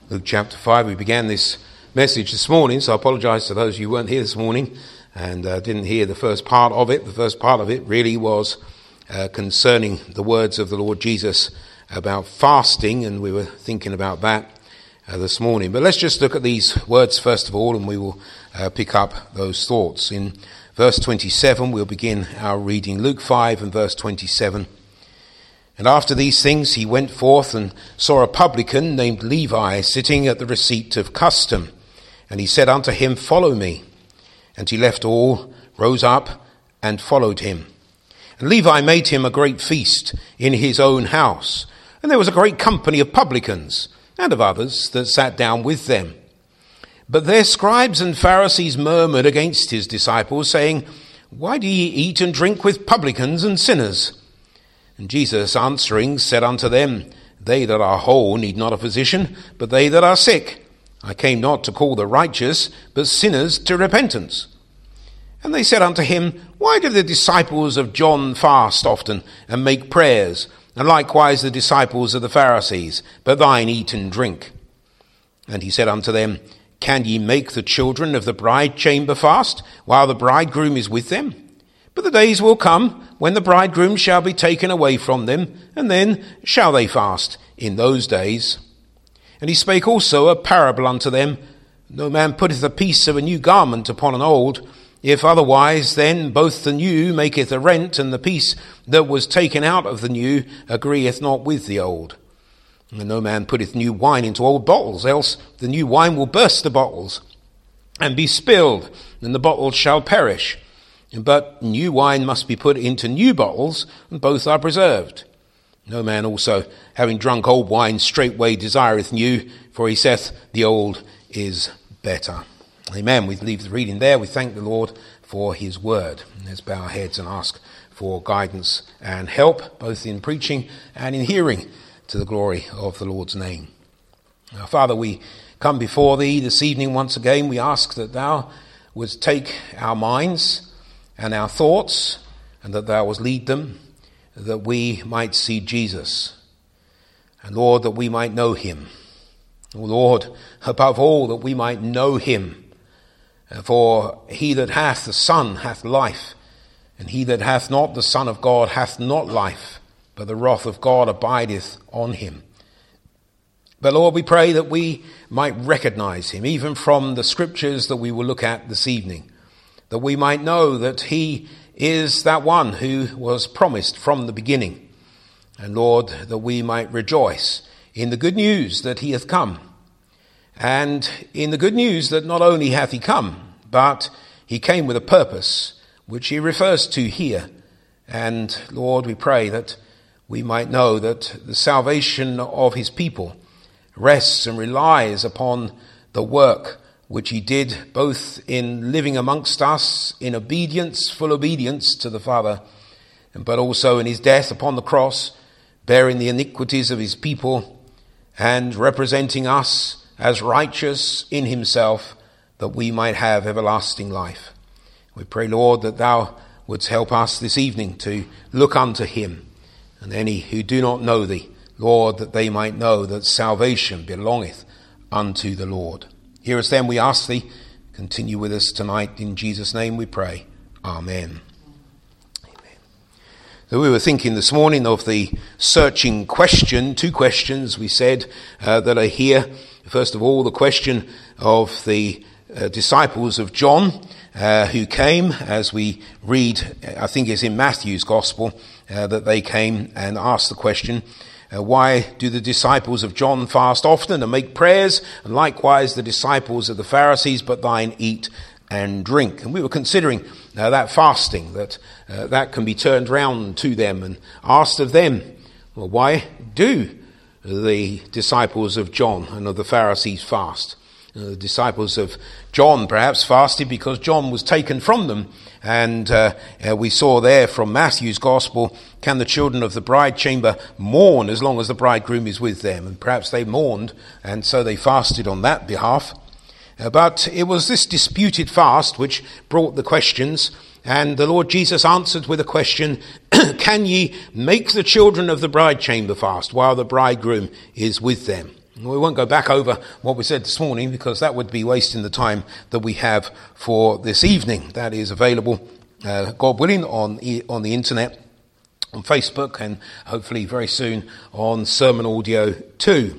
Luke chapter 5. We began this message this morning, so I apologise to those of you who weren't here this morning and didn't hear the first part of it. The first part of it really was concerning the words of the Lord Jesus about fasting, and we were thinking about that this morning. But let's just look at these words first of all, and we will pick up those thoughts. In verse 27, we'll begin our reading. Luke 5 and verse 27. And after these things he went forth and saw a publican named Levi sitting at the receipt of custom. And he said unto him, Follow me. And he left all, rose up, and followed him. And Levi made him a great feast in his own house. And there was a great company of publicans, and of others that sat down with them. But their scribes and Pharisees murmured against his disciples, saying, Why do ye eat and drink with publicans and sinners? And Jesus answering said unto them, They that are whole need not a physician, but they that are sick. I came not to call the righteous, but sinners to repentance. And they said unto him, Why do the disciples of John fast often, and make prayers, and likewise the disciples of the Pharisees, but thine eat and drink? And he said unto them, Can ye make the children of the bride chamber fast, while the bridegroom is with them? But the days will come when the bridegroom shall be taken away from them, and then shall they fast in those days. And he spake also a parable unto them. No man putteth a piece of a new garment upon an old. If otherwise, then both the new maketh a rent, and the piece that was taken out of the new agreeth not with the old. And no man putteth new wine into old bottles, else the new wine will burst the bottles, and be spilled, and the bottles shall perish. But new wine must be put into new bottles, and both are preserved. No man also, having drunk old wine, straightway desireth new, for he saith, The old is better. Amen. We leave the reading there. We thank the Lord for his word. Let's bow our heads and ask for guidance and help, both in preaching and in hearing, to the glory of the Lord's name. Now, Father, we come before thee this evening once again. We ask that thou wouldst take our minds and our thoughts, and that thou wouldst lead them, that we might see Jesus. And Lord, that we might know him. Oh Lord, above all, that we might know him. For he that hath the Son hath life, and he that hath not the Son of God hath not life, but the wrath of God abideth on him. But Lord, we pray that we might recognize him, even from the scriptures that we will look at this evening, that we might know that he is that one who was promised from the beginning. And Lord, that we might rejoice in the good news that he hath come. And in the good news that not only hath he come, but he came with a purpose, which he refers to here. And Lord, we pray that we might know that the salvation of his people rests and relies upon the work which he did both in living amongst us in obedience, full obedience to the Father, but also in his death upon the cross, bearing the iniquities of his people and representing us as righteous in himself, that we might have everlasting life. We pray, Lord, that thou wouldst help us this evening to look unto him, and any who do not know thee, Lord, that they might know that salvation belongeth unto the Lord. Hear us then, we ask thee. Continue with us tonight. In Jesus' name we pray. Amen. Amen. So we were thinking this morning of the searching question, two questions we said that are here. First of all, the question of the disciples of John who came, as we read, I think it's in Matthew's Gospel, that they came and asked the question, why do the disciples of John fast often and make prayers, and likewise the disciples of the Pharisees, but thine eat and drink? And we were considering that fasting, that can be turned round to them and asked of them, well, why do the disciples of John and of the Pharisees fast? The disciples of John perhaps fasted because John was taken from them. And we saw there from Matthew's Gospel, can the children of the bride chamber mourn as long as the bridegroom is with them? And perhaps they mourned, and so they fasted on that behalf. But it was this disputed fast which brought the questions. And the Lord Jesus answered with a question, Can ye make the children of the bride chamber fast while the bridegroom is with them? We won't go back over what we said this morning because that would be wasting the time that we have for this evening. That is available, God willing, on the internet, on Facebook, and hopefully very soon on sermon audio too.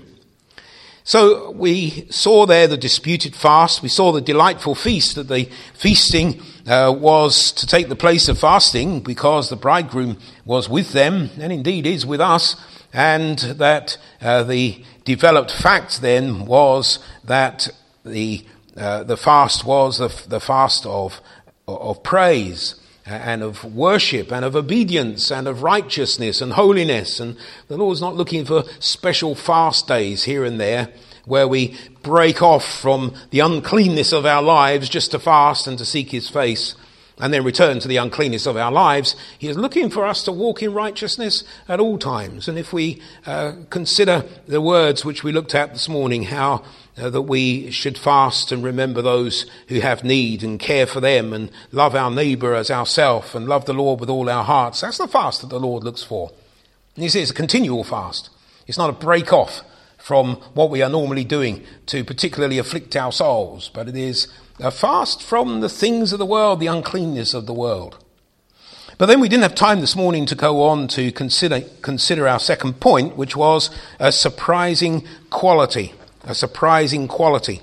So we saw there the disputed fast. We saw the delightful feast, that the feasting was to take the place of fasting because the bridegroom was with them and indeed is with us, and that the developed fact then was that the fast was the fast of praise and of worship and of obedience and of righteousness and holiness. And the Lord's not looking for special fast days here and there where we break off from the uncleanness of our lives just to fast and to seek his face and then return to the uncleanness of our lives. He is looking for us to walk in righteousness at all times. And if we consider the words which we looked at this morning, how that we should fast and remember those who have need and care for them and love our neighbour as ourselves and love the Lord with all our hearts. That's the fast that the Lord looks for. And you see, it's a continual fast. It's not a break off from what we are normally doing to particularly afflict our souls, but it is a fast from the things of the world, the uncleanness of the world. But then we didn't have time this morning to go on to consider our second point, which was a surprising quality. A surprising quality.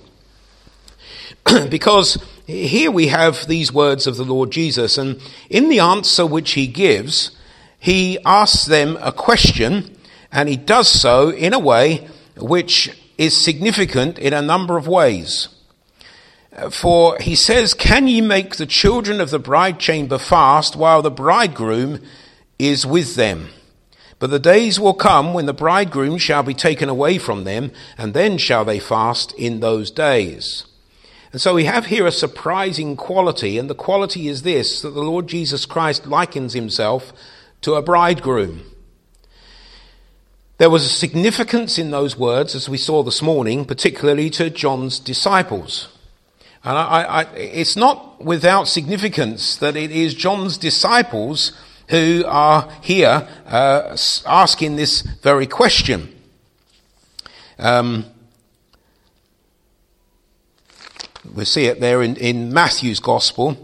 Because here we have these words of the Lord Jesus, and in the answer which he gives, he asks them a question, and he does so in a way which is significant in a number of ways. For he says, "Can ye make the children of the bride chamber fast while the bridegroom is with them? But the days will come when the bridegroom shall be taken away from them, and then shall they fast in those days." And so we have here a surprising quality, and the quality is this, that the Lord Jesus Christ likens himself to a bridegroom. There was a significance in those words, as we saw this morning, particularly to John's disciples. And it's not without significance that it is John's disciples who are here asking this very question. We see it there in Matthew's Gospel.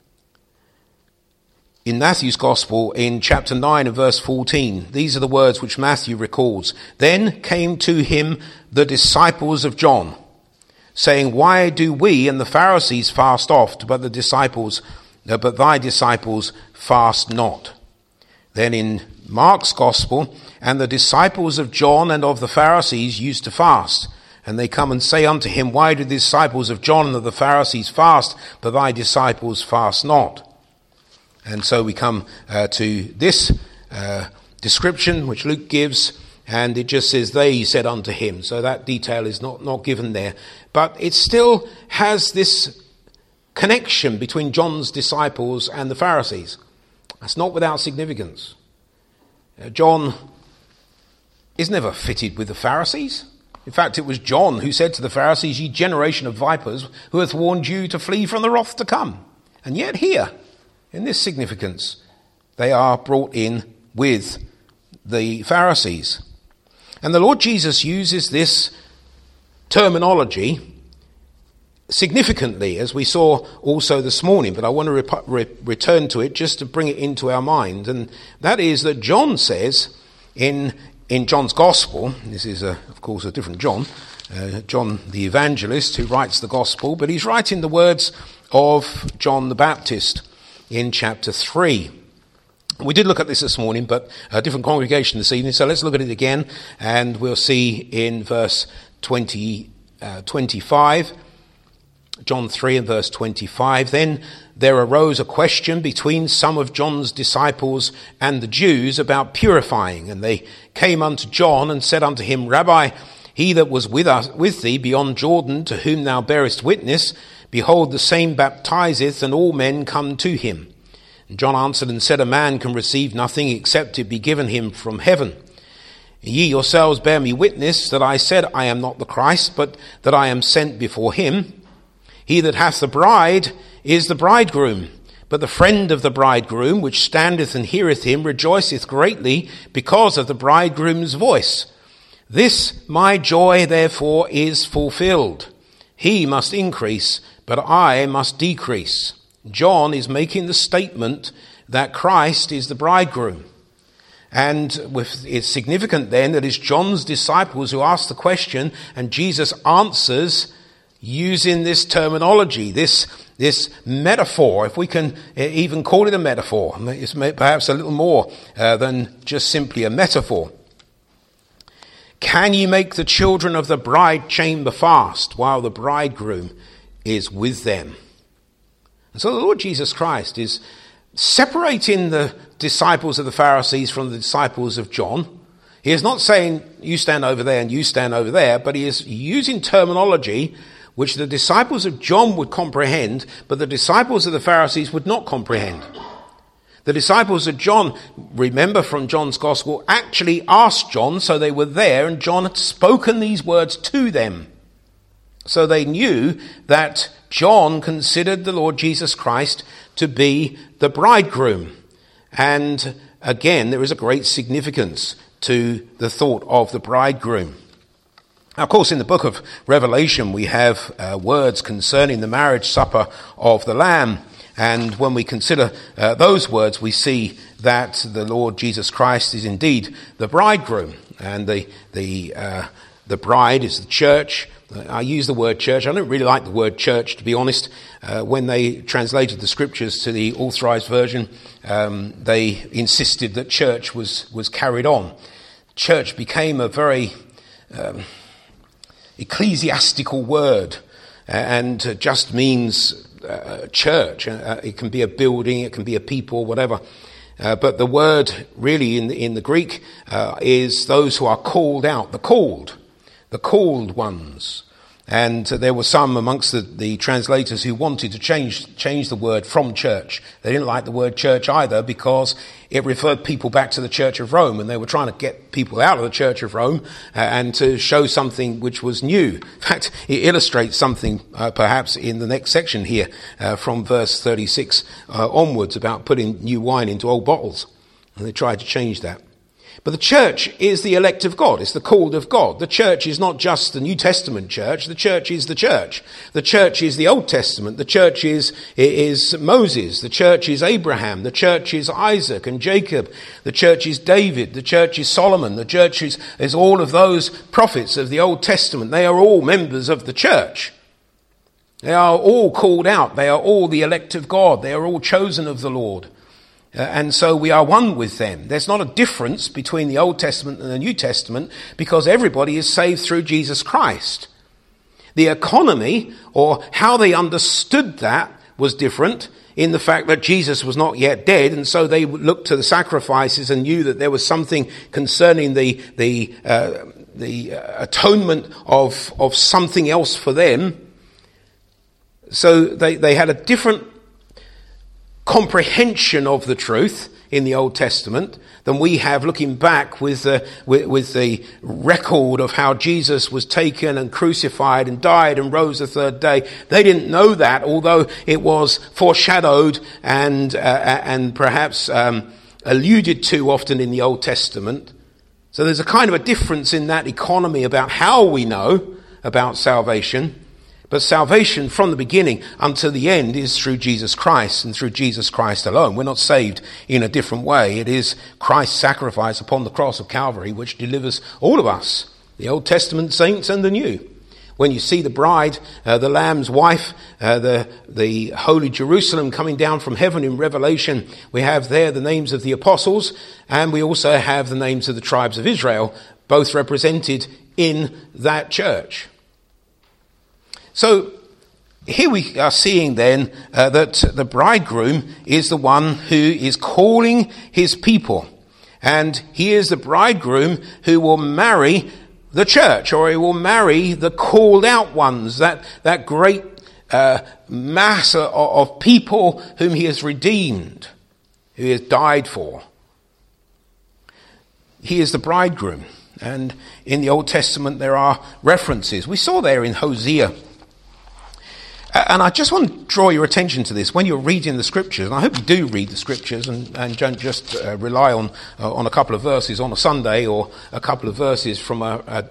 In Matthew's Gospel, in chapter 9 and verse 14, these are the words which Matthew recalls. "Then came to him the disciples of John, saying, Why do we and the Pharisees fast oft, but thy disciples fast not?" Then in Mark's Gospel, "And the disciples of John and of the Pharisees used to fast. And they come and say unto him, Why do the disciples of John and of the Pharisees fast, but thy disciples fast not?" And so we come to this description which Luke gives, and it just says, "They said unto him." So that detail is not given there. But it still has this connection between John's disciples and the Pharisees. That's not without significance. John is never fitted with the Pharisees. In fact, it was John who said to the Pharisees, "Ye generation of vipers, who hath warned you to flee from the wrath to come?" And yet here, in this significance, they are brought in with the Pharisees. And the Lord Jesus uses this terminology significantly, as we saw also this morning, but I want to return to it just to bring it into our mind. And that is that John says in John's Gospel, this is of course a different John, John the evangelist who writes the Gospel, but he's writing the words of John the Baptist in chapter 3. We did look at this morning, but a different congregation this evening, so let's look at it again, and we'll see in verse 25, John 3 and verse 25, "Then there arose a question between some of John's disciples and the Jews about purifying, and they came unto John and said unto him, Rabbi, he that was with thee beyond Jordan, to whom thou bearest witness, behold, the same baptizeth, and all men come to him. And John answered and said, A man can receive nothing except it be given him from heaven. Ye yourselves bear me witness that I said, I am not the Christ, but that I am sent before him. He that hath the bride is the bridegroom. But the friend of the bridegroom, which standeth and heareth him, rejoiceth greatly because of the bridegroom's voice. This my joy, therefore, is fulfilled. He must increase, but I must decrease. John is making the statement that Christ is the bridegroom. And it's significant then that it's John's disciples who ask the question, and Jesus answers using this terminology, this metaphor, if we can even call it a metaphor. It's perhaps a little more than just simply a metaphor. Can ye make the children of the bride chamber fast while the bridegroom is with them? And so the Lord Jesus Christ is separating the disciples of the Pharisees from the disciples of John. He is not saying you stand over there and you stand over there, but he is using terminology which the disciples of John would comprehend, but the disciples of the Pharisees would not comprehend. The disciples of John, remember from John's Gospel, actually asked John, so they were there, and John had spoken these words to them. So they knew that John considered the Lord Jesus Christ to be the bridegroom. And again, there is a great significance to the thought of the bridegroom. Now, of course, in the book of Revelation, we have words concerning the marriage supper of the Lamb. And when we consider those words, we see that the Lord Jesus Christ is indeed the bridegroom. And the bride is the church. I use the word church. I don't really like the word church, to be honest. When they translated the scriptures to the Authorized Version, they insisted that church was carried on. Church became a very ecclesiastical word and just means church. It can be a building, it can be a people, whatever. But the word really in the Greek is those who are called out, the called ones. And there were some amongst the translators who wanted to change the word from church. They didn't like the word church either because it referred people back to the Church of Rome, and they were trying to get people out of the Church of Rome and to show something which was new. In fact, it illustrates something perhaps in the next section here from verse 36 onwards about putting new wine into old bottles. And they tried to change that. But the church is the elect of God. It's the called of God. The church is not just the New Testament church. The church is the church. The church is the Old Testament. The church is Moses. The church is Abraham. The church is Isaac and Jacob. The church is David. The church is Solomon. The church is all of those prophets of the Old Testament. They are all members of the church. They are all called out. They are all the elect of God. They are all chosen of the Lord. And so we are one with them. There's not a difference between the Old Testament and the New Testament because everybody is saved through Jesus Christ. The economy, or how they understood that, was different in the fact that Jesus was not yet dead, and so they looked to the sacrifices and knew that there was something concerning the atonement of something else for them. So they had a different comprehension of the truth in the Old Testament than we have looking back with the record of how Jesus was taken and crucified and died and rose the third day. They didn't know that, although it was foreshadowed and perhaps alluded to often in the Old Testament. So there's a kind of a difference in that economy about how we know about salvation. But salvation from the beginning until the end is through Jesus Christ and through Jesus Christ alone. We're not saved in a different way. It is Christ's sacrifice upon the cross of Calvary which delivers all of us, the Old Testament saints and the New. When you see the bride, the Lamb's wife, the holy Jerusalem coming down from heaven in Revelation, we have there the names of the apostles, and we also have the names of the tribes of Israel, both represented in that church. So here we are seeing then that the bridegroom is the one who is calling his people. And he is the bridegroom who will marry the church, or he will marry the called out ones, that great mass of people whom he has redeemed, who he has died for. He is the bridegroom. And in the Old Testament there are references. We saw there in Hosea And I just want to draw your attention to this when you're reading the scriptures, and I hope you do read the scriptures and don't just rely on a couple of verses on a Sunday or a couple of verses from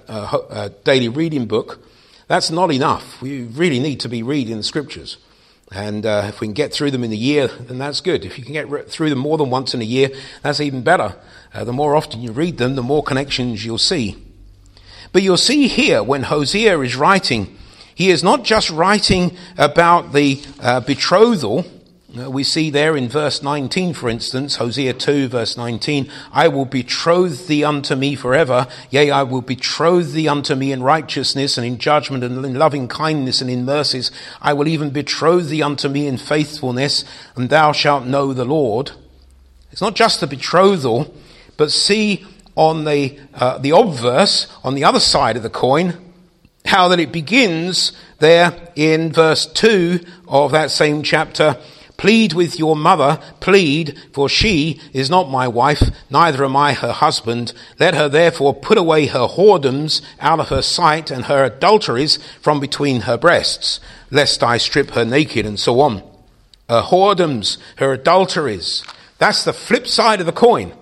a daily reading book. That's not enough. We really need to be reading the scriptures. And if we can get through them in a year, then that's good. If you can get through them more than once in a year, that's even better. The more often you read them, the more connections you'll see. But you'll see here when Hosea is writing, he is not just writing about the betrothal. We see there in verse 19, for instance, Hosea 2, verse 19, I will betroth thee unto me forever. Yea, I will betroth thee unto me in righteousness and in judgment and in loving kindness and in mercies. I will even betroth thee unto me in faithfulness, and thou shalt know the Lord. It's not just the betrothal, but see on the obverse, on the other side of the coin, how that it begins there in verse 2 of that same chapter. Plead with your mother, plead, for she is not my wife, neither am I her husband. Let her therefore put away her whoredoms out of her sight and her adulteries from between her breasts, lest I strip her naked, and so on. Her whoredoms, her adulteries. That's the flip side of the coin.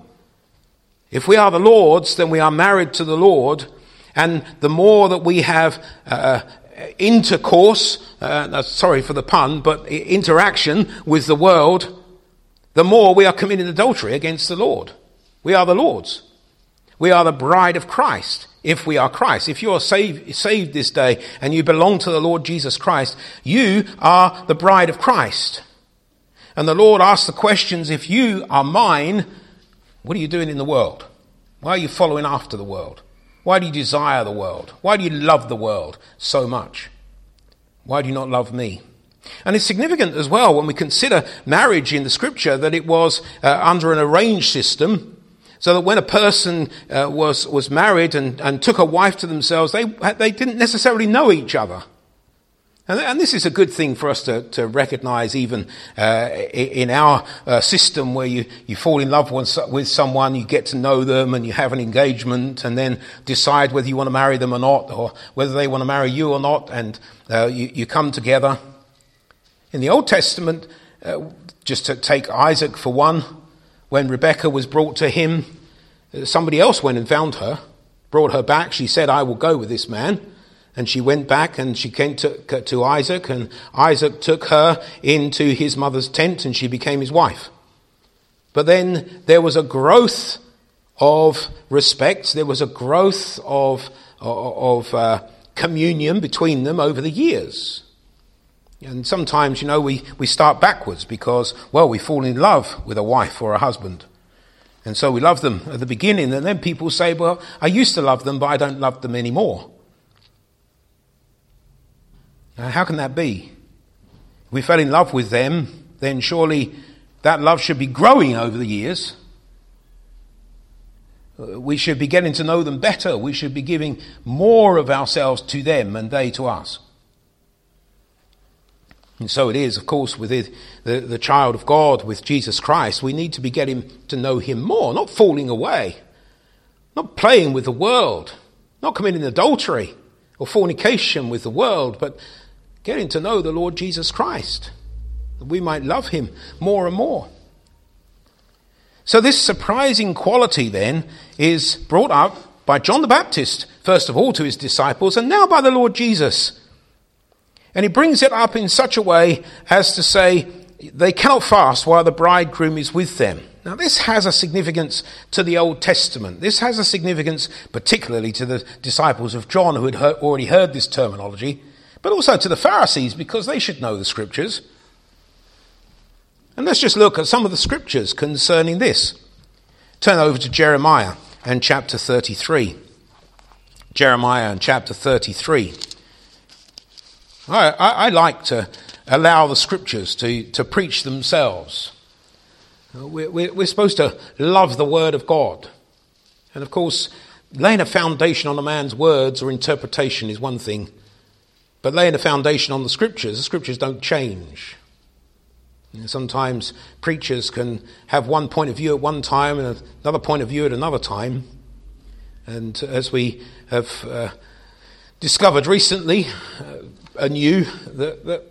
If we are the Lord's, then we are married to the Lord. And the more that we have intercourse, sorry for the pun, but interaction with the world, the more we are committing adultery against the Lord. We are the Lord's. We are the bride of Christ, if we are Christ. If you are saved this day and you belong to the Lord Jesus Christ, you are the bride of Christ. And the Lord asks the questions, if you are mine, what are you doing in the world? Why are you following after the world? Why do you desire the world? Why do you love the world so much? Why do you not love me? And it's significant as well when we consider marriage in the scripture that it was under an arranged system, so that when a person was married and took a wife to themselves, they didn't necessarily know each other. And this is a good thing for us to recognize even in our system, where you fall in love with someone, you get to know them and you have an engagement and then decide whether you want to marry them or not, or whether they want to marry you or not, and you come together. In the Old Testament, just to take Isaac for one, when Rebekah was brought to him, somebody else went and found her, brought her back. She said, I will go with this man. And she went back and she came to Isaac, and Isaac took her into his mother's tent and she became his wife. But then there was a growth of respect. There was a growth of communion between them over the years. And sometimes, we start backwards because, we fall in love with a wife or a husband. And so we love them at the beginning, and then people say, I used to love them, but I don't love them anymore. How can that be? If we fell in love with them, then surely that love should be growing over the years. We should be getting to know them better. We should be giving more of ourselves to them and they to us. And so it is, of course, with the child of God, with Jesus Christ. We need to be getting to know him more, not falling away, not playing with the world, not committing adultery or fornication with the world, but getting to know the Lord Jesus Christ, that we might love him more and more. So this surprising quality then is brought up by John the Baptist, first of all to his disciples, and now by the Lord Jesus. And he brings it up in such a way as to say they cannot fast while the bridegroom is with them. Now this has a significance to the Old Testament. This has a significance particularly to the disciples of John, who had already heard this terminology, but also to the Pharisees, because they should know the scriptures. And let's just look at some of the scriptures concerning this. Turn over to Jeremiah and chapter 33. Jeremiah and chapter 33. I like to allow the scriptures to preach themselves. We're supposed to love the word of God. And of course, laying a foundation on a man's words or interpretation is one thing. But laying a foundation on the scriptures don't change. And sometimes preachers can have one point of view at one time and another point of view at another time. And as we have discovered recently, anew, that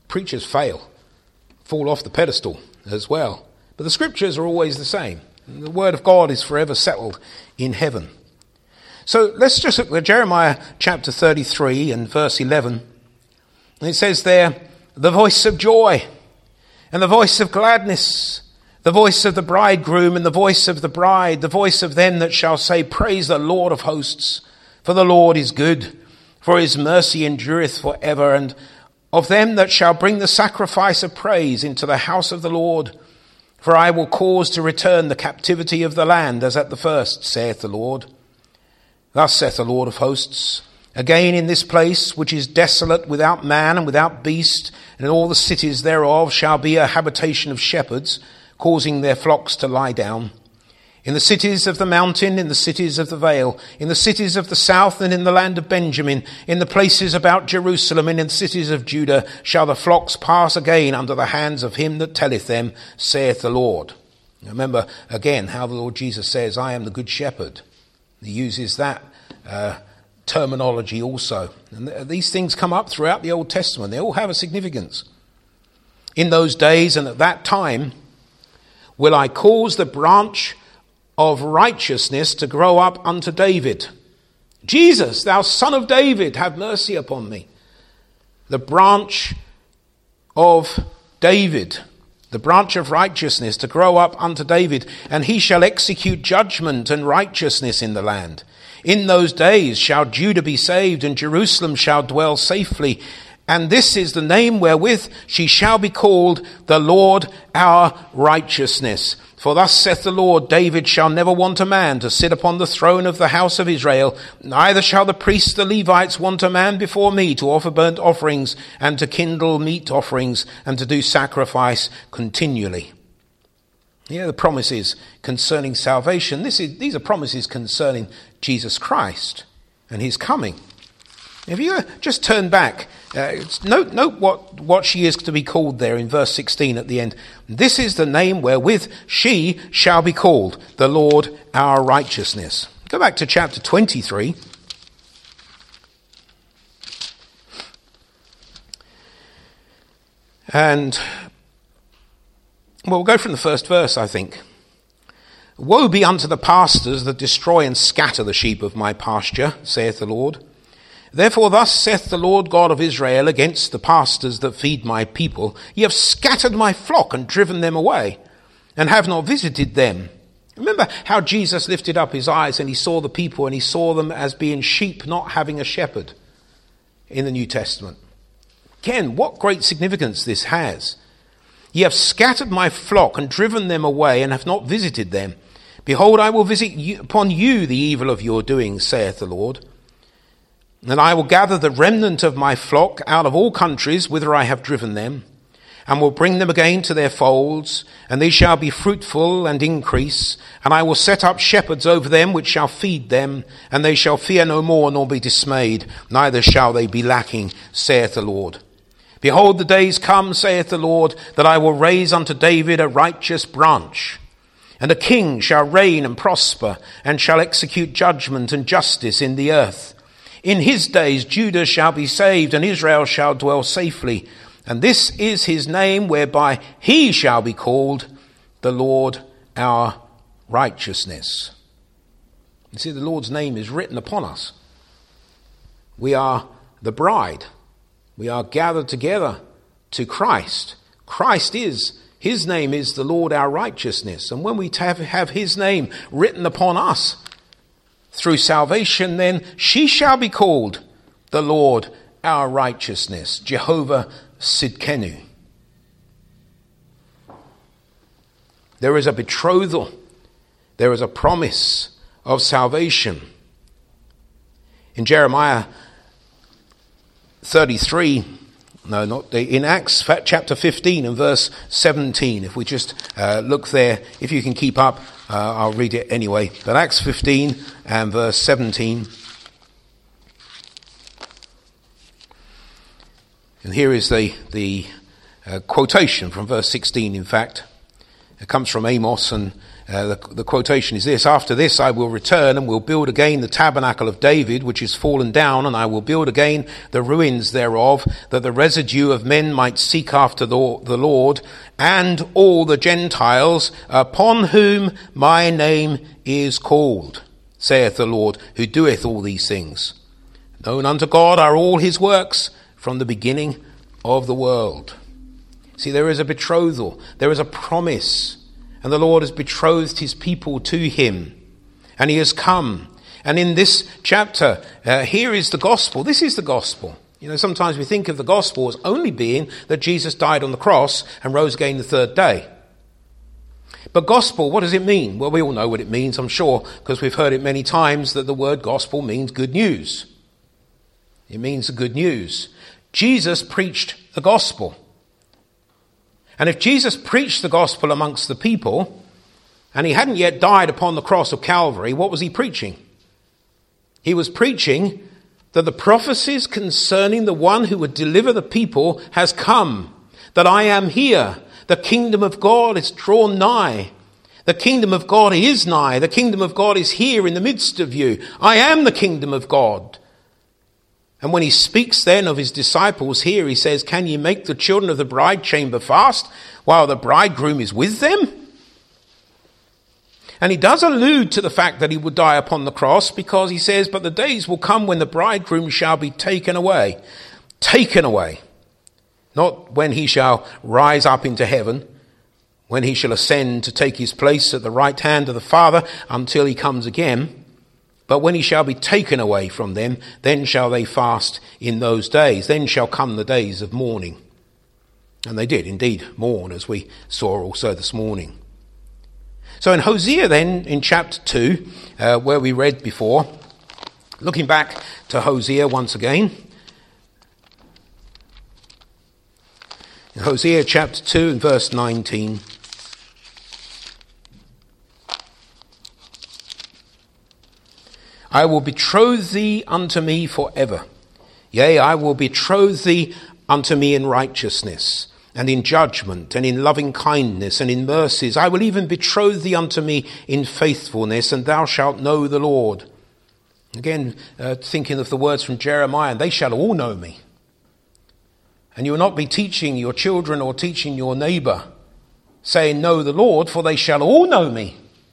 Preachers fall off the pedestal as well. But the scriptures are always the same. The word of God is forever settled in heaven. So let's just look at Jeremiah chapter 33 and verse 11. And it says there, the voice of joy and the voice of gladness, the voice of the bridegroom and the voice of the bride, the voice of them that shall say, praise the Lord of hosts, for the Lord is good, for his mercy endureth for ever, and of them that shall bring the sacrifice of praise into the house of the Lord. For I will cause to return the captivity of the land as at the first, saith the Lord. Thus saith the Lord of hosts, again in this place, which is desolate without man and without beast, and in all the cities thereof shall be a habitation of shepherds, causing their flocks to lie down. In the cities of the mountain, in the cities of the vale, in the cities of the south and in the land of Benjamin, in the places about Jerusalem and in the cities of Judah, shall the flocks pass again under the hands of him that telleth them, saith the Lord. Remember again how the Lord Jesus says, I am the good shepherd. He uses that terminology also. And these things come up throughout the Old Testament. They all have a significance. In those days and at that time, will I cause the branch of righteousness to grow up unto David. Jesus, thou son of David, have mercy upon me. The branch of David, the branch of righteousness to grow up unto David, and he shall execute judgment and righteousness in the land. In those days shall Judah be saved, and Jerusalem shall dwell safely. And this is the name wherewith she shall be called, the Lord our righteousness. For thus saith the Lord, David shall never want a man to sit upon the throne of the house of Israel, neither shall the priests, the Levites, want a man before me to offer burnt offerings, and to kindle meat offerings, and to do sacrifice continually. Here are the promises concerning salvation. These are promises concerning Jesus Christ and his coming. If you just turn back, note what she is to be called there in verse 16 at the end. This is the name wherewith she shall be called, the Lord our righteousness. Go back to chapter 23. And, we'll go from the first verse, I think. Woe be unto the pastors that destroy and scatter the sheep of my pasture, saith the Lord. Therefore thus saith the Lord God of Israel against the pastors that feed my people, ye have scattered my flock and driven them away, and have not visited them. Remember how Jesus lifted up his eyes and he saw the people and he saw them as being sheep not having a shepherd in the New Testament. Again, what great significance this has. Ye have scattered my flock and driven them away, and have not visited them. Behold, I will visit upon you the evil of your doings, saith the Lord. And I will gather the remnant of my flock out of all countries whither I have driven them, and will bring them again to their folds, and they shall be fruitful and increase, and I will set up shepherds over them which shall feed them, and they shall fear no more nor be dismayed, neither shall they be lacking, saith the Lord. Behold, the days come, saith the Lord, that I will raise unto David a righteous branch, and a king shall reign and prosper, and shall execute judgment and justice in the earth. In his days Judah shall be saved, and Israel shall dwell safely. And this is his name whereby he shall be called, the Lord our righteousness. You see, the Lord's name is written upon us. We are the bride. We are gathered together to Christ. His name is the Lord our righteousness. And when we have his name written upon us, through salvation, then she shall be called the Lord our righteousness, Jehovah Sidkenu. There is a betrothal. There is a promise of salvation. In Jeremiah 33, in Acts chapter 15 and verse 17, if we just look there, if you can keep up, I'll read it anyway. But Acts 15 and verse 17. And here is the quotation from verse 16, in fact. It comes from Amos, and The quotation is this: "After this I will return and will build again the tabernacle of David, which is fallen down, and I will build again the ruins thereof, that the residue of men might seek after the Lord, and all the Gentiles upon whom my name is called, saith the Lord, who doeth all these things. Known unto God are all his works from the beginning of the world." See, there is a betrothal, there is a promise. And the Lord has betrothed his people to him. And he has come. And in this chapter, here is the gospel. This is the gospel. You know, sometimes we think of the gospel as only being that Jesus died on the cross and rose again the third day. But gospel, what does it mean? Well, we all know what it means, I'm sure, because we've heard it many times, that the word gospel means good news. It means the good news. Jesus preached the gospel. And if Jesus preached the gospel amongst the people, and he hadn't yet died upon the cross of Calvary, what was he preaching? He was preaching that the prophecies concerning the one who would deliver the people has come, that I am here. The kingdom of God is drawn nigh. The kingdom of God is nigh. The kingdom of God is here in the midst of you. I am the kingdom of God. And when he speaks then of his disciples here, he says, "Can ye make the children of the bride chamber fast while the bridegroom is with them?" And he does allude to the fact that he would die upon the cross, because he says, "But the days will come when the bridegroom shall be taken away." Taken away. Not when he shall rise up into heaven, when he shall ascend to take his place at the right hand of the Father until he comes again. But when he shall be taken away from them, then shall they fast in those days. Then shall come the days of mourning. And they did indeed mourn, as we saw also this morning. So in Hosea then, in chapter 2, where we read before, looking back to Hosea once again. In Hosea chapter 2 and verse 19. "I will betroth thee unto me forever. Yea, I will betroth thee unto me in righteousness, and in judgment, and in loving kindness, and in mercies. I will even betroth thee unto me in faithfulness, and thou shalt know the Lord." Again, thinking of the words from Jeremiah, "They shall all know me." And you will not be teaching your children or teaching your neighbour, saying, "Know the Lord, for they shall all know me,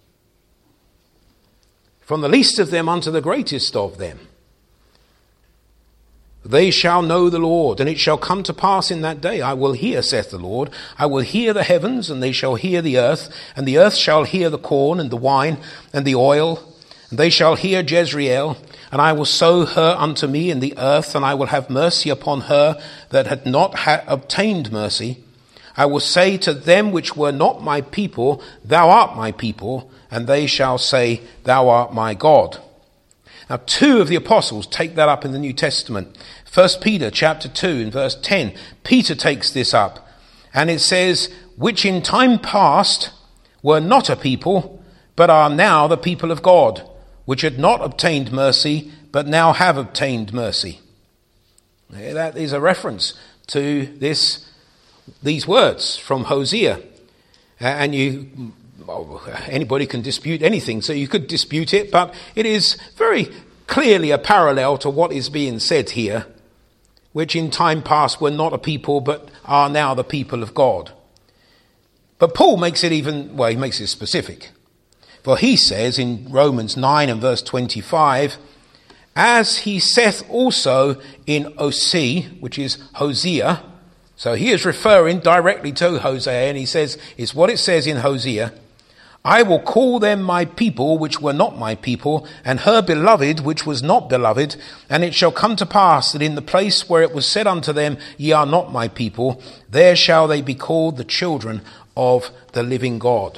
from the least of them unto the greatest of them. They shall know the Lord, and it shall come to pass in that day, I will hear, saith the Lord, I will hear the heavens, and they shall hear the earth, and the earth shall hear the corn and the wine and the oil, and they shall hear Jezreel, and I will sow her unto me in the earth, and I will have mercy upon her that had not obtained mercy. I will say to them which were not my people, Thou art my people, and they shall say, Thou art my God." Now, two of the apostles take that up in the New Testament. 1 Peter chapter 2 and verse 10, Peter takes this up, and it says, "Which in time past were not a people, but are now the people of God, which had not obtained mercy, but now have obtained mercy." That is a reference to these words from Hosea. And anybody can dispute anything, so you could dispute it, but it is very clearly a parallel to what is being said here, which in time past were not a people, but are now the people of God. But Paul makes it he makes it specific. For he says in Romans 9 and verse 25, "As he saith also in Osee," which is Hosea. So he is referring directly to Hosea, and he says, it's what it says in Hosea, "I will call them my people which were not my people, and her beloved which was not beloved. And it shall come to pass that in the place where it was said unto them, Ye are not my people, there shall they be called the children of the living God."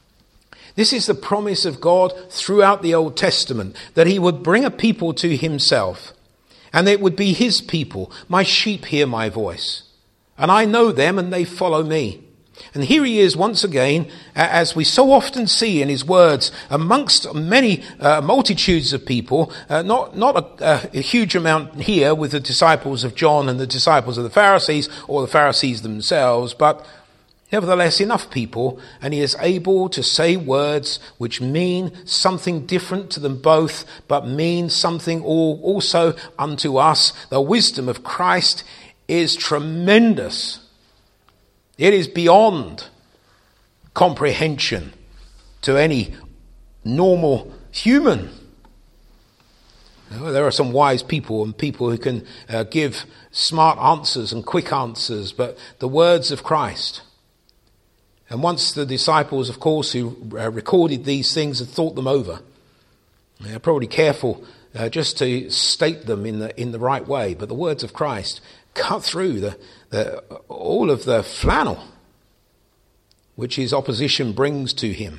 This is the promise of God throughout the Old Testament, that he would bring a people to himself, and it would be his people. "My sheep hear my voice, and I know them, and they follow me." And here he is once again, as we so often see in his words, amongst many multitudes of people, not a huge amount here with the disciples of John and the disciples of the Pharisees, or the Pharisees themselves, but Nevertheless, enough people, and he is able to say words which mean something different to them both, but mean something also unto us. The wisdom of Christ is tremendous. It is beyond comprehension to any normal human. There are some wise people and people who can give smart answers and quick answers, but the words of Christ. And once the disciples, of course, who recorded these things had thought them over, they're probably careful just to state them in the right way. But the words of Christ cut through all of the flannel which his opposition brings to him.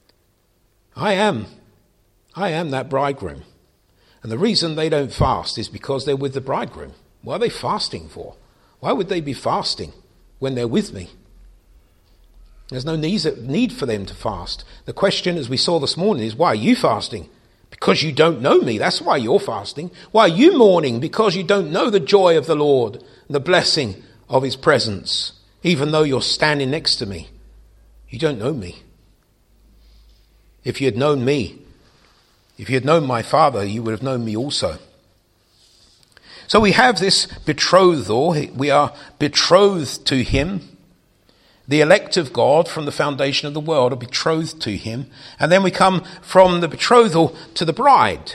I am that bridegroom. And the reason they don't fast is because they're with the bridegroom. What are they fasting for? Why would they be fasting when they're with me? There's no need for them to fast. The question, as we saw this morning, is why are you fasting? Because you don't know me. That's why you're fasting. Why are you mourning? Because you don't know the joy of the Lord and the blessing of his presence. Even though you're standing next to me, you don't know me. If you had known me, if you had known my Father, you would have known me also. So we have this betrothal. We are betrothed to him. The elect of God from the foundation of the world are betrothed to him. And then we come from the betrothal to the bride.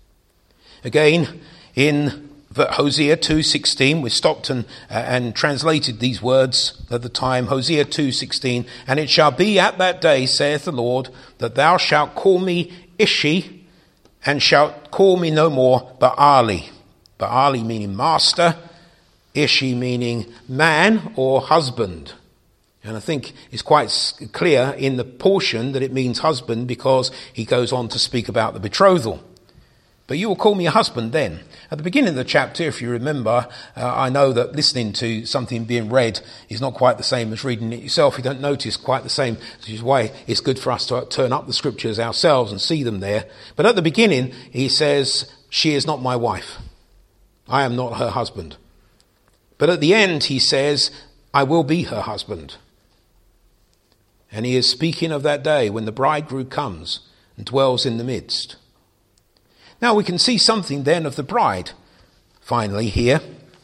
Again, in Hosea 2:16, we stopped and translated these words at the time. Hosea 2:16, and it shall be at that day, saith the Lord, that thou shalt call me Ishi, and shalt call me no more Baali. Baali meaning master, Ishi meaning man or husband. And I think it's quite clear in the portion that it means husband because he goes on to speak about the betrothal. But you will call me a husband then. At the beginning of the chapter, if you remember, I know that listening to something being read is not quite the same as reading it yourself. You don't notice quite the same, which is why it's good for us to turn up the scriptures ourselves and see them there. But at the beginning, he says, she is not my wife. I am not her husband. But at the end, he says, I will be her husband. And he is speaking of that day when the bridegroom comes and dwells in the midst. Now we can see something then of the bride, finally, here.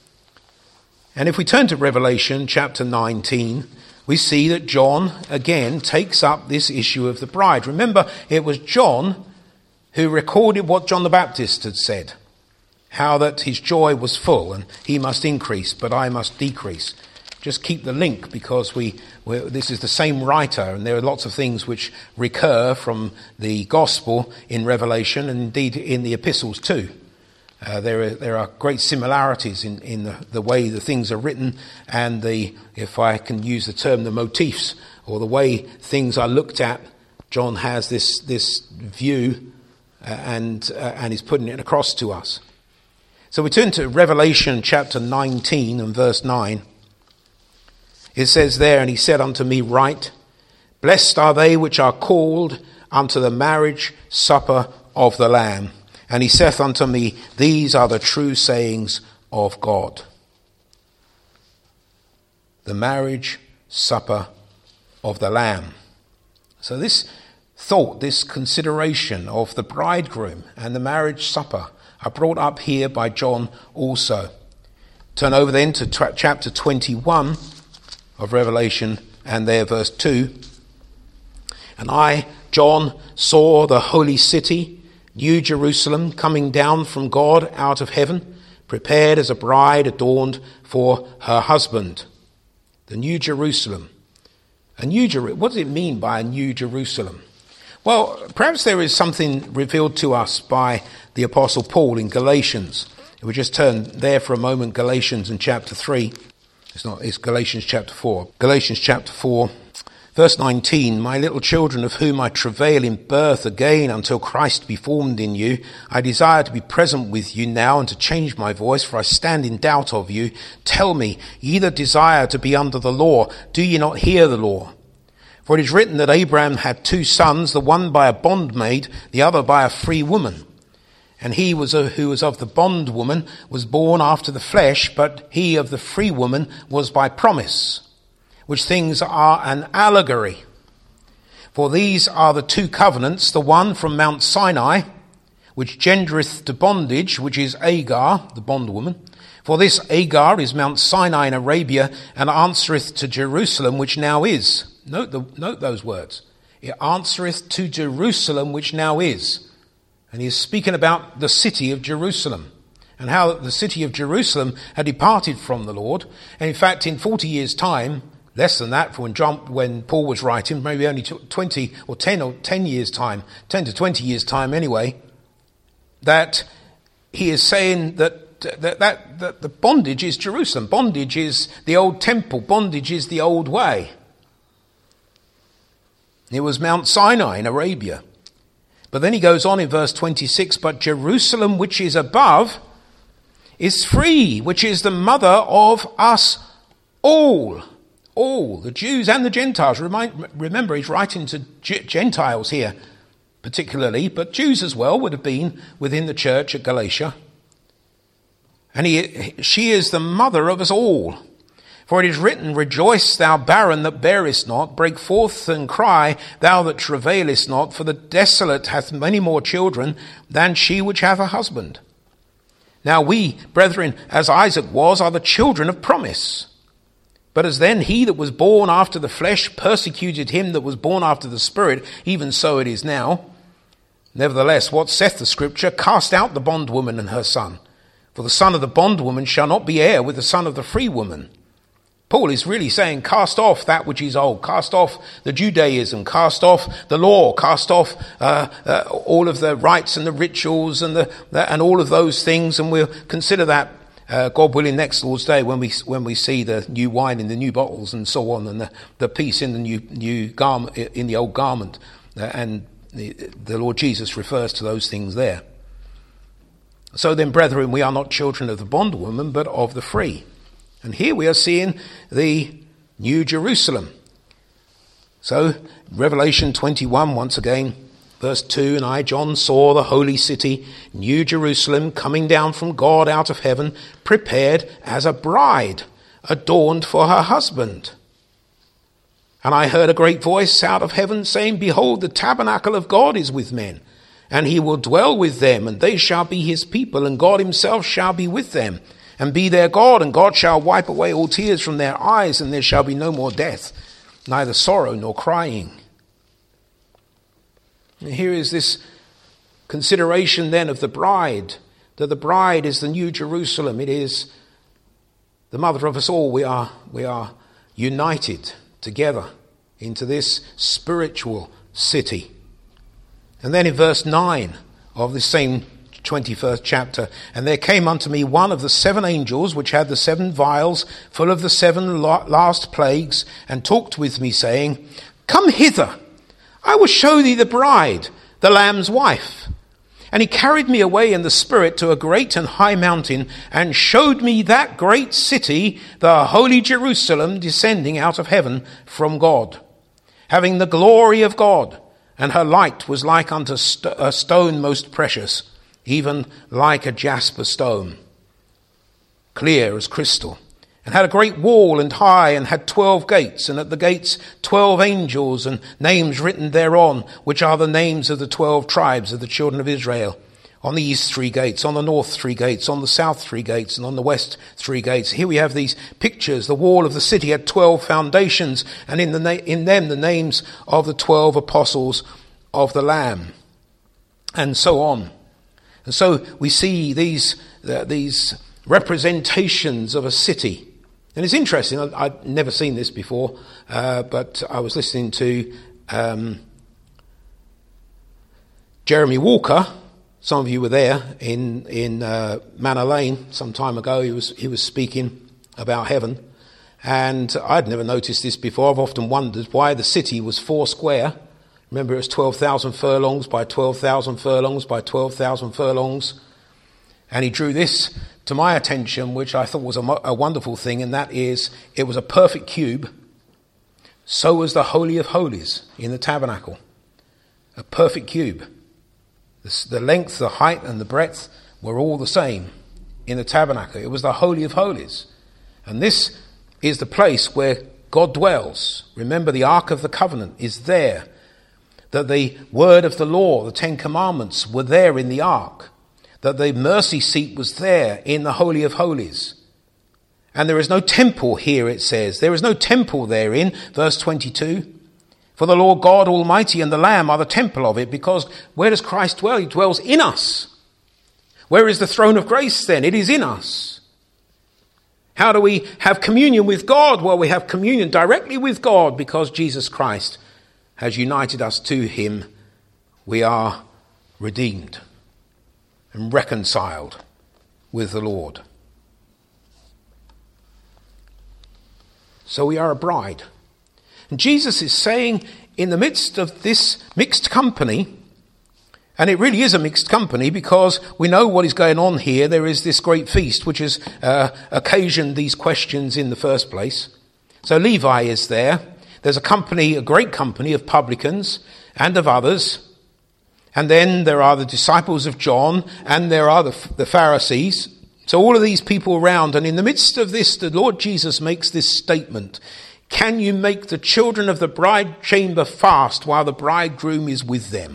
And if we turn to Revelation chapter 19, we see that John again takes up this issue of the bride. Remember, it was John who recorded what John the Baptist had said, how that his joy was full and he must increase, but I must decrease. Just keep the link because this is the same writer, and there are lots of things which recur from the gospel in Revelation and indeed in the epistles too. There are great similarities in the way the things are written and if I can use the term, the motifs or the way things are looked at. John has this view and is putting it across to us. So we turn to Revelation chapter 19 and verse 9. It says there, and he said unto me, write, blessed are they which are called unto the marriage supper of the Lamb. And he saith unto me, these are the true sayings of God. The marriage supper of the Lamb. So this thought, this consideration of the bridegroom and the marriage supper are brought up here by John also. Turn over then to chapter 21 of Revelation, and there verse 2. And I, John, saw the holy city, New Jerusalem, coming down from God out of heaven, prepared as a bride adorned for her husband. The New Jerusalem. What does it mean by a New Jerusalem? Well, perhaps there is something revealed to us by the Apostle Paul in Galatians. If we just turn there for a moment, Galatians in chapter 3. It's Galatians chapter 4. Galatians chapter 4, verse 19. My little children, of whom I travail in birth again until Christ be formed in you, I desire to be present with you now and to change my voice, for I stand in doubt of you. Tell me, ye that desire to be under the law, do ye not hear the law? For it is written that Abraham had two sons, the one by a bondmaid, the other by a free woman. And he who was of the bondwoman was born after the flesh, but he of the free woman was by promise. which things are an allegory. For these are the two covenants, the one from Mount Sinai, which gendereth to bondage, which is Agar, the bondwoman. For this Agar is Mount Sinai in Arabia, and answereth to Jerusalem, which now is. Note those words. It answereth to Jerusalem, which now is. And he is speaking about the city of Jerusalem, and how the city of Jerusalem had departed from the Lord. And in fact, in 40 years' time, less than that, for when Paul was writing, maybe only 20 or 10 years' time, 10 to 20 years' time anyway, that he is saying that the bondage is Jerusalem. Bondage is the old temple. Bondage is the old way. It was Mount Sinai in Arabia. But then he goes on in verse 26, but Jerusalem which is above is free, which is the mother of us all, the Jews and the Gentiles. Remember, he's writing to Gentiles here particularly, but Jews as well would have been within the church at Galatia. And she is the mother of us all. For it is written, rejoice, thou barren that bearest not, break forth and cry, thou that travailest not, for the desolate hath many more children than she which hath a husband. Now we, brethren, as Isaac was, are the children of promise. But as then he that was born after the flesh persecuted him that was born after the Spirit, even so it is now. Nevertheless, what saith the Scripture? Cast out the bondwoman and her son. For the son of the bondwoman shall not be heir with the son of the free woman. Paul is really saying, cast off that which is old, cast off the Judaism, cast off the law, cast off all of the rites and the rituals and and all of those things, and we'll consider that, God willing, next Lord's Day when we see the new wine in the new bottles and so on, and the piece in the new garment in the old garment, and the Lord Jesus refers to those things there. So then, brethren, we are not children of the bondwoman, but of the free. And here we are seeing the New Jerusalem. So, Revelation 21, once again, verse 2, and I, John, saw the holy city, New Jerusalem, coming down from God out of heaven, prepared as a bride, adorned for her husband. And I heard a great voice out of heaven saying, behold, the tabernacle of God is with men, and he will dwell with them, and they shall be his people, and God himself shall be with them, and be their God, and God shall wipe away all tears from their eyes, and there shall be no more death, neither sorrow nor crying. And here is this consideration then of the bride, that the bride is the New Jerusalem. It is the mother of us all. We are united together into this spiritual city. And then in verse 9 of this same 21st chapter, and there came unto me one of the 7 angels which had the 7 vials full of the 7 last plagues, and talked with me, saying, come hither, I will show thee the bride, the Lamb's wife. And he carried me away in the Spirit to a great and high mountain, and showed me that great city, the holy Jerusalem, descending out of heaven from God, having the glory of God, and her light was like unto a stone most precious, even like a jasper stone, clear as crystal, and had a great wall and high, and had 12 gates, and at the gates 12 angels, and names written thereon, which are the names of the 12 tribes of the children of Israel. On the east 3 gates, on the north 3 gates, on the south 3 gates, and on the west 3 gates. Here we have these pictures. The wall of the city had 12 foundations, and in them the names of the 12 apostles of the Lamb, and so on. And so we see these representations of a city. And it's interesting, I'd never seen this before, but I was listening to Jeremy Walker. Some of you were there in Manor Lane some time ago. He was speaking about heaven. And I'd never noticed this before. I've often wondered why the city was 4 square. Remember, it was 12,000 furlongs by 12,000 furlongs by 12,000 furlongs. And he drew this to my attention, which I thought was a wonderful thing, and that is, it was a perfect cube. So was the Holy of Holies in the tabernacle. A perfect cube. The length, the height, and the breadth were all the same in the tabernacle. It was the Holy of Holies. And this is the place where God dwells. Remember, the Ark of the Covenant is there. That the word of the law, the 10 Commandments, were there in the Ark. That the mercy seat was there in the Holy of Holies. And there is no temple here, it says. There is no temple therein, verse 22. For the Lord God Almighty and the Lamb are the temple of it, because where does Christ dwell? He dwells in us. Where is the throne of grace then? It is in us. How do we have communion with God? Well, we have communion directly with God because Jesus Christ has united us to him. We are redeemed and reconciled with the Lord. So we are a bride. And Jesus is saying in the midst of this mixed company, and it really is a mixed company because we know what is going on here. There is this great feast which has occasioned these questions in the first place. So Levi is there. There's a great company of publicans and of others. And then there are the disciples of John and there are the Pharisees. So all of these people around, and in the midst of this, the Lord Jesus makes this statement. Can you make the children of the bride chamber fast while the bridegroom is with them?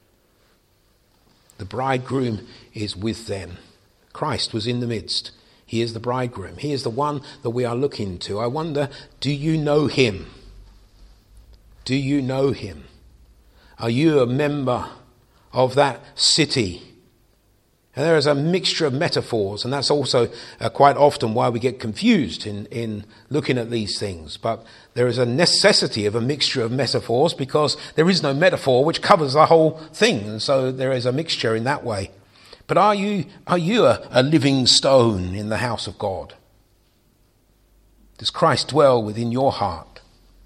The bridegroom is with them. Christ was in the midst. He is the bridegroom. He is the one that we are looking to. I wonder, do you know him? Do you know him? Are you a member of that city? And there is a mixture of metaphors, and that's also quite often why we get confused in looking at these things. But there is a necessity of a mixture of metaphors because there is no metaphor which covers the whole thing, and so there is a mixture in that way. But are you a living stone in the house of God? Does Christ dwell within your heart?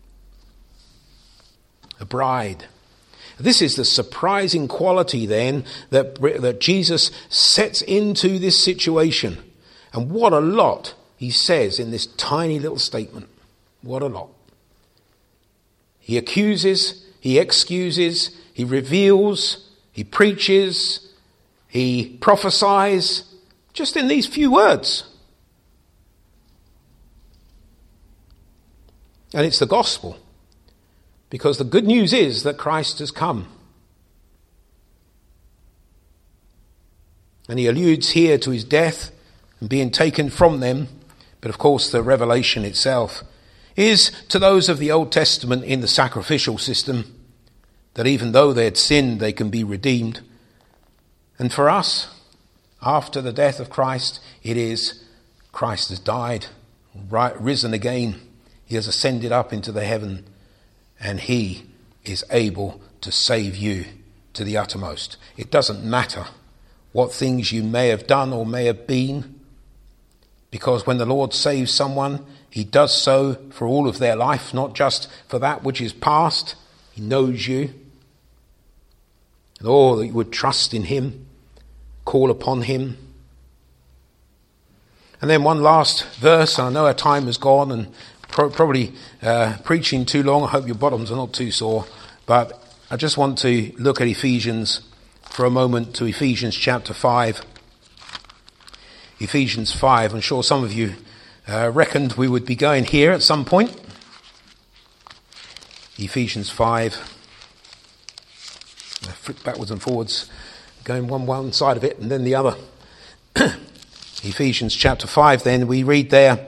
A bride. This is the surprising quality then that Jesus sets into this situation. And what a lot he says in this tiny little statement. What a lot. He accuses, he excuses, he reveals, he preaches, he prophesies, just in these few words. And it's the gospel. Because the good news is that Christ has come. And he alludes here to his death and being taken from them. But of course the revelation itself is to those of the Old Testament in the sacrificial system, that even though they had sinned, they can be redeemed. And for us, after the death of Christ, it is Christ has died, risen again. He has ascended up into the heaven. And he is able to save you to the uttermost. It doesn't matter what things you may have done or may have been, because when the Lord saves someone, he does so for all of their life, not just for that which is past. He knows you. And all that you would trust in him, call upon him. And then one last verse. I know our time has gone and probably preaching too long. I hope your bottoms are not too sore. But I just want to look at Ephesians for a moment, to Ephesians chapter 5. Ephesians 5. I'm sure some of you reckoned we would be going here at some point. Ephesians 5. I flip backwards and forwards, going one side of it and then the other. Ephesians chapter 5 then, we read there,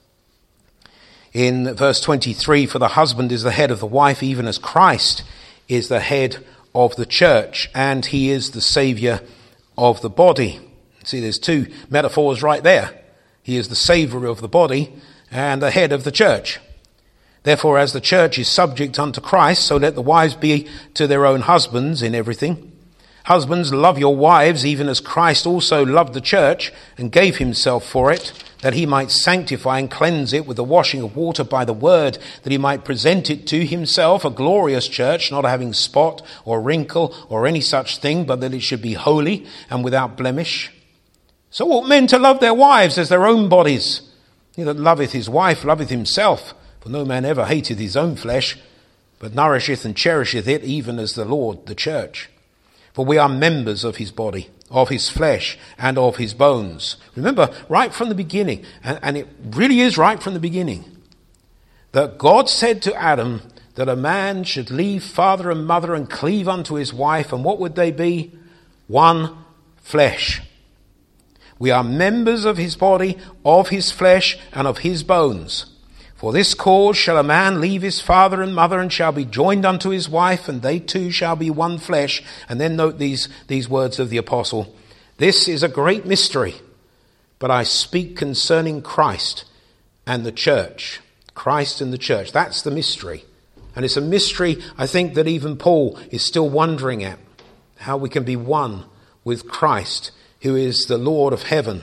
in verse 23, for the husband is the head of the wife, even as Christ is the head of the church, and he is the saviour of the body. See, there's two metaphors right there. He is the saviour of the body and the head of the church. Therefore, as the church is subject unto Christ, so let the wives be to their own husbands in everything. Husbands, love your wives, even as Christ also loved the church and gave himself for it, that he might sanctify and cleanse it with the washing of water by the word, that he might present it to himself a glorious church, not having spot or wrinkle or any such thing, but that it should be holy and without blemish. So ought men to love their wives as their own bodies. He that loveth his wife loveth himself, for no man ever hateth his own flesh, but nourisheth and cherisheth it, even as the Lord the church. For we are members of his body, of his flesh, and of his bones. Remember, right from the beginning, and it really is right from the beginning, that God said to Adam that a man should leave father and mother and cleave unto his wife, and what would they be? One flesh. We are members of his body, of his flesh, and of his bones. For this cause shall a man leave his father and mother, and shall be joined unto his wife, and they two shall be one flesh. And then note these words of the apostle. This is a great mystery, but I speak concerning Christ and the church. Christ and the church. That's the mystery. And it's a mystery, I think, that even Paul is still wondering at. How we can be one with Christ, who is the Lord of heaven.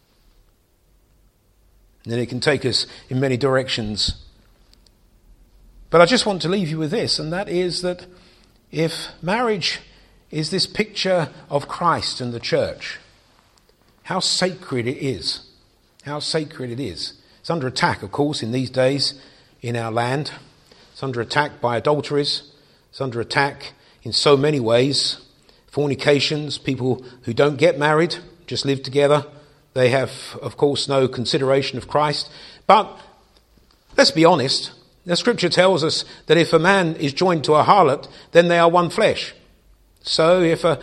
And then it can take us in many directions. But I just want to leave you with this, and that is that if marriage is this picture of Christ and the church, how sacred it is. How sacred it is. It's under attack, of course, in these days in our land. It's under attack by adulteries. It's under attack in so many ways. Fornications, people who don't get married, just live together. They have, of course, no consideration of Christ. But let's be honest. The scripture tells us that if a man is joined to a harlot, then they are one flesh. So if a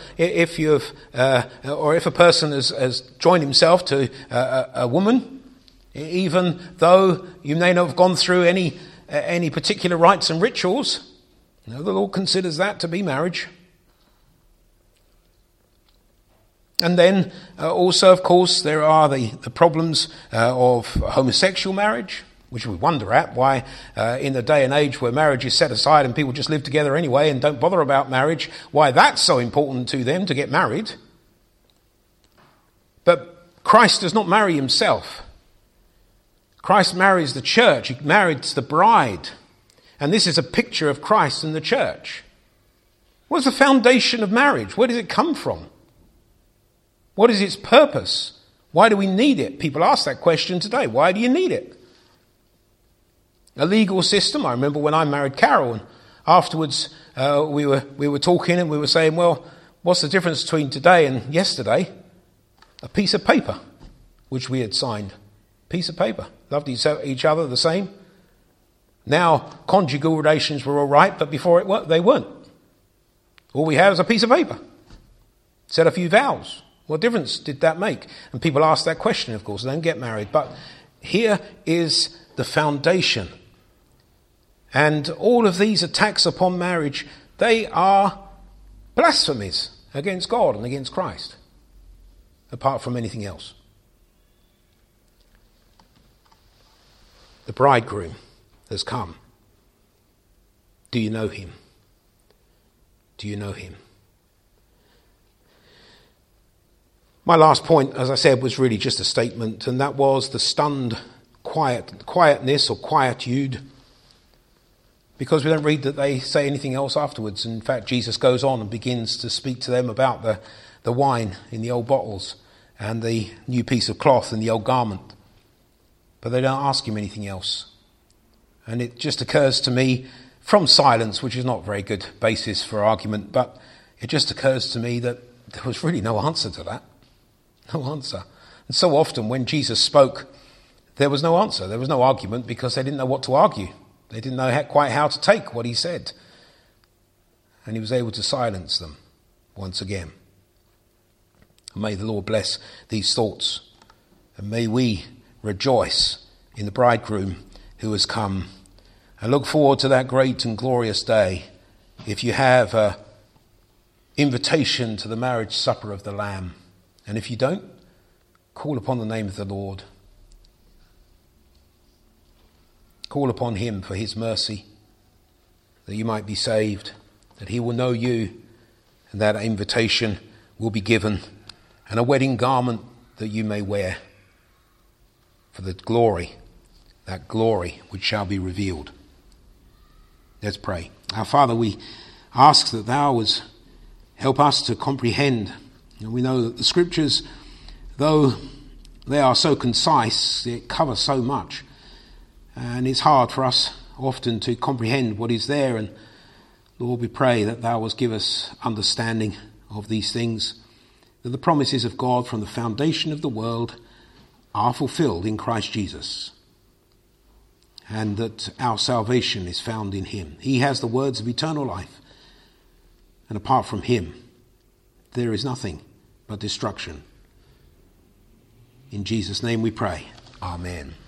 person has joined himself to a woman, even though you may not have gone through any particular rites and rituals, the Lord considers that to be marriage. And then also, of course, there are the problems of homosexual marriage, which we wonder at why in the day and age where marriage is set aside and people just live together anyway and don't bother about marriage, why that's so important to them to get married. But Christ does not marry himself. Christ marries the church. He marries the bride. And this is a picture of Christ and the church. What's the foundation of marriage? Where does it come from? What is its purpose? Why do we need it? People ask that question today. Why do you need it? A legal system. I remember when I married Carol, and afterwards we were talking and we were saying, well, what's the difference between today and yesterday? A piece of paper, which we had signed. Piece of paper. Loved each other the same. Now, conjugal relations were all right, but before they weren't. All we have is a piece of paper. Said a few vows. What difference did that make? And people ask that question, of course, and don't get married. But here is the foundation. And all of these attacks upon marriage, they are blasphemies against God and against Christ, apart from anything else. The bridegroom has come. Do you know him? Do you know him? My last point, as I said, was really just a statement, and that was the stunned quietness or quietude, because we don't read that they say anything else afterwards. In fact, Jesus goes on and begins to speak to them about the wine in the old bottles and the new piece of cloth and the old garment. But they don't ask him anything else. And it just occurs to me, from silence, which is not a very good basis for argument, but it just occurs to me that there was really no answer to that. No answer. And so often when Jesus spoke, there was no answer. There was no argument because they didn't know what to argue. They didn't know quite how to take what he said. And he was able to silence them once again. And may the Lord bless these thoughts. And may we rejoice in the bridegroom who has come. And look forward to that great and glorious day. If you have an invitation to the marriage supper of the Lamb. And if you don't, call upon the name of the Lord. Call upon him for his mercy, that you might be saved, that he will know you, and that invitation will be given, and a wedding garment that you may wear for the glory, that glory which shall be revealed. Let's pray. Our Father, we ask that thou would help us to comprehend. And we know that the scriptures, though they are so concise, they cover so much. And it's hard for us often to comprehend what is there. And Lord, we pray that thou wilt give us understanding of these things, that the promises of God from the foundation of the world are fulfilled in Christ Jesus. and that our salvation is found in him. He has the words of eternal life, and apart from him, there is nothing but destruction. In Jesus' name we pray. Amen.